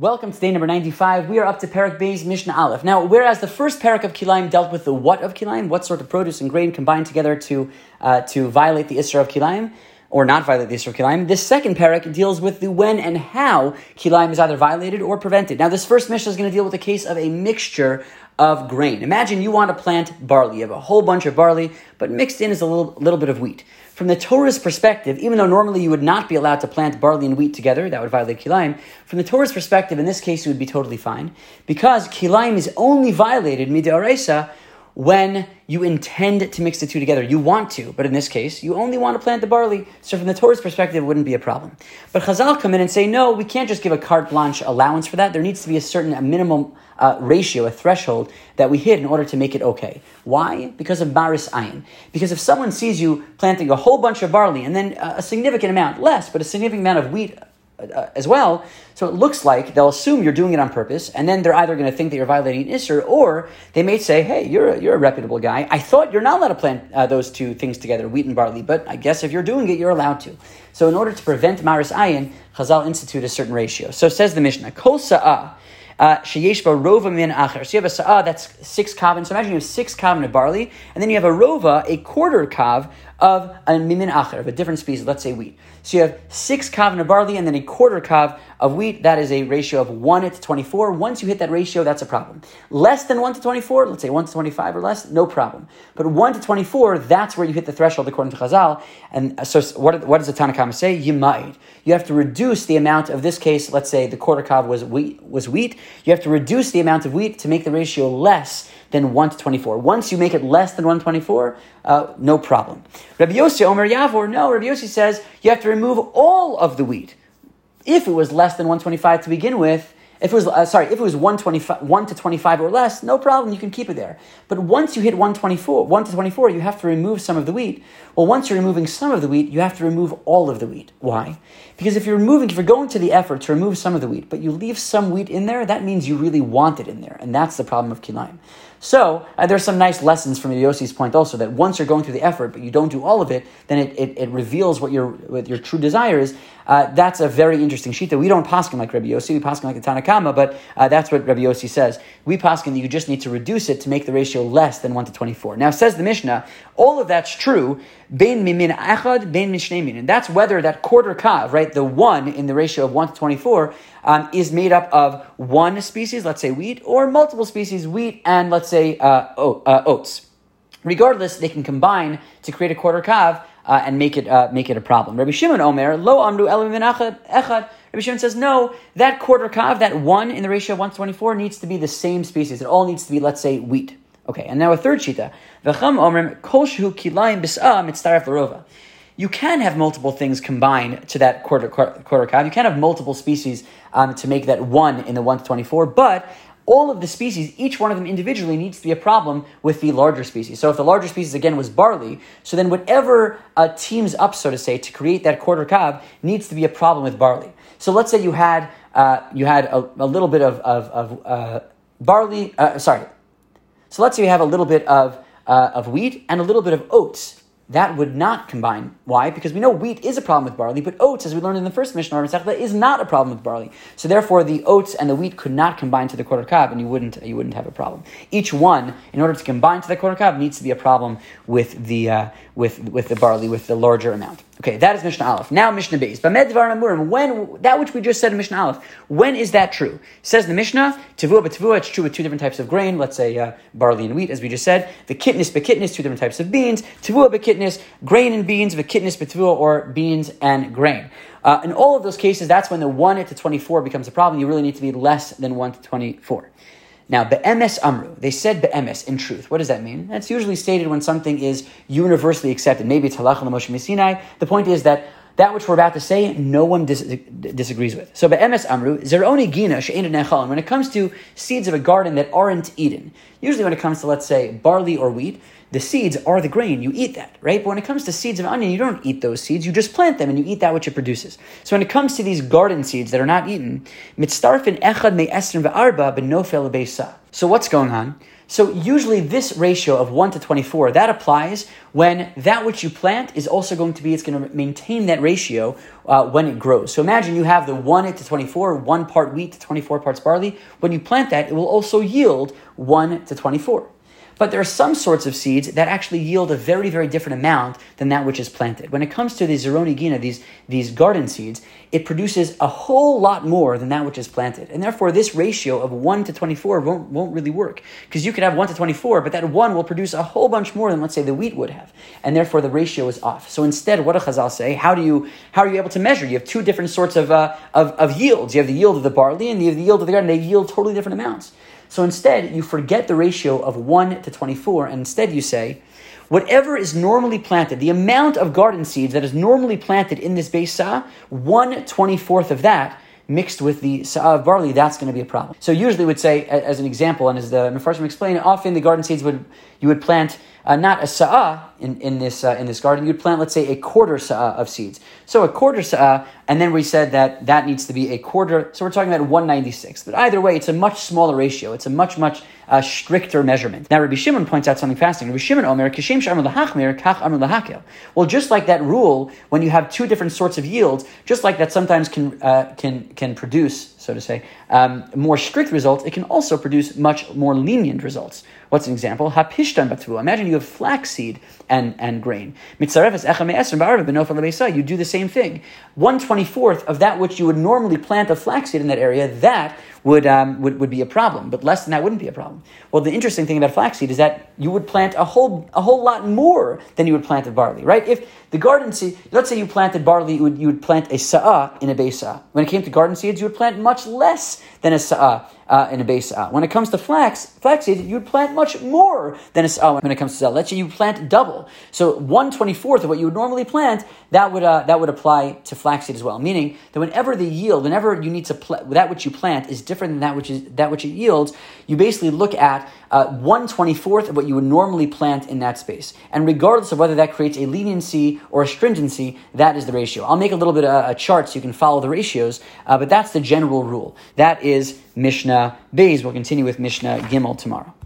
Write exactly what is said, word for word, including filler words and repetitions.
Welcome to day number ninety-five. We are up to Perek Beis Mishnah Aleph. Now, whereas the first Perek of Kilayim dealt with the what of Kilayim, what sort of produce and grain combined together to uh, to violate the Isra of Kilayim, or not violate the Isra of Kilayim, this second Perek deals with the when and how Kilayim is either violated or prevented. Now, this first Mishnah is going to deal with the case of a mixture of grain. Imagine you want to plant barley. You have a whole bunch of barley, but mixed in is a little, little bit of wheat. From the Torah's perspective, even though normally you would not be allowed to plant barley and wheat together, that would violate Kilayim, from the Torah's perspective, in this case, you would be totally fine, because Kilayim is only violated, Midoraisa, when you intend to mix the two together. You want to, but in this case, you only want to plant the barley. So from the Torah's perspective, it wouldn't be a problem. But Chazal come in and say, no, we can't just give a carte blanche allowance for that. There needs to be a certain a minimum uh, ratio, a threshold that we hit in order to make it okay. Why? Because of baris ayin. Because if someone sees you planting a whole bunch of barley and then a significant amount, less, but a significant amount of wheat Uh, as well, so it looks like they'll assume you're doing it on purpose, and then they're either going to think that you're violating Isser, or they may say, hey, you're a, you're a reputable guy. I thought you're not allowed to plant uh, those two things together, wheat and barley, but I guess if you're doing it, you're allowed to. So in order to prevent Maris Ayin, Chazal institute a certain ratio. So says the Mishnah, Kol Sa'ah, sheyesh ba rova min acher. So you have a sa'ah that's six kavan. So imagine you have six kavan of barley, and then you have a rova, a quarter kav of a min acher, of a different species, let's say wheat. So you have six kavan of barley and then a quarter kav of wheat. That is a ratio of one to twenty-four. Once you hit that ratio, that's a problem. Less than one to twenty-four, let's say one to twenty-five or less, no problem. But one to twenty-four, that's where you hit the threshold according to Chazal. And so what, what does the Tanna Kama say? Yima'id. You have to reduce the amount of this case, let's say the quarter kav was wheat, was wheat. You have to reduce the amount of wheat to make the ratio less than one to twenty-four. Once you make it less than one to twenty-four, uh, no problem. Rabbi Yossi, Omer Yavor, no, Rabbi Yossi says you have to remove all of the wheat. If it was less than one twenty-five to begin with, if it was, uh, sorry, if it was one twenty-five, one to twenty-five or less, no problem, you can keep it there. But once you hit one twenty-four, one to twenty-four, you have to remove some of the wheat. Well, once you're removing some of the wheat, you have to remove all of the wheat. Why? Because if you're removing, if you're going to the effort to remove some of the wheat, but you leave some wheat in there, that means you really want it in there. And that's the problem of Kilayim. So, uh, there's some nice lessons from Yossi's point also, that once you're going through the effort, but you don't do all of it, then it, it, it reveals what your what your true desire is. Uh, that's a very interesting shita. We don't paskin like Rabbi Yossi, we paskin like the Tanna Kama, but uh, that's what Rabbi Yossi says. We paskin that you just need to reduce it to make the ratio less than one to twenty-four. Now, says the Mishnah, all of that's true, bein mimin echad, bein min shnei min. And that's whether that quarter kav, right, the one in the ratio of one to twenty-four, um, is made up of one species, let's say wheat, or multiple species, wheat and, let's say, uh, oh, uh, oats. Regardless, they can combine to create a quarter kav, Uh, and make it uh, make it a problem. Rabbi Shimon Omer, lo amru elam min echad. Rabbi Shimon says, no, that quarter kav, that one in the ratio of one to twenty-four needs to be the same species. It all needs to be, let's say, wheat. Okay, and now a third shita. V'cham omer, kol shehu kilayim bis'ah mitztaref l'rova. You can have multiple things combined to that quarter, quarter, quarter kav. You can have multiple species um, to make that one in the one to twenty-four, but all of the species, each one of them individually needs to be a problem with the larger species. So if the larger species, again, was barley, so then whatever uh, teams up, so to say, to create that quarter kav needs to be a problem with barley. So let's say you had uh, you had a, a little bit of, of, of uh, barley, uh, sorry. So let's say you have a little bit of, uh, of wheat and a little bit of oats. That would not combine. Why? Because we know wheat is a problem with barley, but oats, as we learned in the first Mishnah, is not a problem with barley. So therefore, the oats and the wheat could not combine to the quarter kav, and you wouldn't you wouldn't have a problem. Each one, in order to combine to the quarter kav, needs to be a problem with the uh, with with the barley, with the larger amount. Okay, that is Mishnah Aleph. Now Mishnah Beis. When that which we just said in Mishnah Aleph, when is that true? Says the Mishnah, Tavua b'tavua, it's true with two different types of grain. Let's say uh, barley and wheat, as we just said. The kitnis b'kitnis, two different types of beans. Tavua b'kitnis, grain and beans. V'kitnis b'tavua, or beans and grain. Uh, in all of those cases, that's when the one to twenty-four becomes a problem. You really need to be less than one to twenty-four. Now, be'emes amru, they said be'emes, in truth. What does that mean? That's usually stated when something is universally accepted. Maybe it's halacha l'Moshe Sinai. The point is that that which we're about to say, no one dis- disagrees with. So be'emes amru, zeroni gina she'ein nechal. When it comes to seeds of a garden that aren't eaten, usually when it comes to, let's say, barley or wheat, the seeds are the grain, you eat that, right? But when it comes to seeds of onion, you don't eat those seeds, you just plant them and you eat that which it produces. So when it comes to these garden seeds that are not eaten, mitztarfin echad me esrin ve'arba benofel beisa. So what's going on? So usually this ratio of one to twenty-four, that applies when that which you plant is also going to be, it's going to maintain that ratio uh, when it grows. So imagine you have the one to twenty-four, one part wheat to twenty-four parts barley. When you plant that, it will also yield one to twenty-four. But there are some sorts of seeds that actually yield a very, very different amount than that which is planted. When it comes to the Zeroni Gina, these, these garden seeds, it produces a whole lot more than that which is planted. And therefore, this ratio of one to twenty-four won't, won't really work. Because you could have one to twenty-four, but that one will produce a whole bunch more than, let's say, the wheat would have. And therefore, the ratio is off. So instead, what do Chazal say? How do you how are you able to measure? You have two different sorts of, uh, of, of yields. You have the yield of the barley and you have the yield of the garden. They yield totally different amounts. So instead, you forget the ratio of one to twenty-four, and instead you say, whatever is normally planted, the amount of garden seeds that is normally planted in this base sa'ah, one twenty-fourth of that mixed with the sa'ah of barley, that's going to be a problem. So usually would say, as an example, and as the Mefarshim explain, often the garden seeds would, you would plant uh, not a sa'ah in, in this uh, in this garden, you'd plant, let's say, a quarter sa'ah of seeds. So a quarter sa'ah, and then we said that that needs to be a quarter, so we're talking about one ninety-six. But either way, it's a much smaller ratio. It's a much, much uh, stricter measurement. Now, Rabbi Shimon points out something fascinating. Rabbi Shimon Omer, Kishem she'amru lahachmir, kach amru lahakel. Well, just like that rule, when you have two different sorts of yields, just like that sometimes can uh, can can produce, so to say, um, more strict results, it can also produce much more lenient results. What's an example? Hapishtan batvu. Imagine you have flaxseed and, and grain. You do the same thing. one twenty-fourth of that which you would normally plant of flaxseed in that area, that would, um, would would be a problem. But less than that wouldn't be a problem. Well, the interesting thing about flaxseed is that you would plant a whole a whole lot more than you would plant of barley, right? If the garden seed, let's say you planted barley, you would, you would plant a sa'ah in a base sa'ah. When it came to garden seeds, you would plant much less than a sa'ah uh, in a base sa'ah. When it comes to flax, flaxseed, you would plant much more than a sa'ah when it comes to sa'ah. Let's say you plant double. So one twenty-fourth of what you would normally plant, that would uh, that would apply to flaxseed as well. Meaning that whenever the yield, whenever you need to pl- that which you plant is different than that which is that which it yields, you basically look at uh, one twenty-fourth of what you would normally plant in that space. And regardless of whether that creates a leniency or a stringency, that is the ratio. I'll make a little bit of a chart so you can follow the ratios, uh, but that's the general rule. That is Mishnah Beis. We'll continue with Mishnah Gimel tomorrow.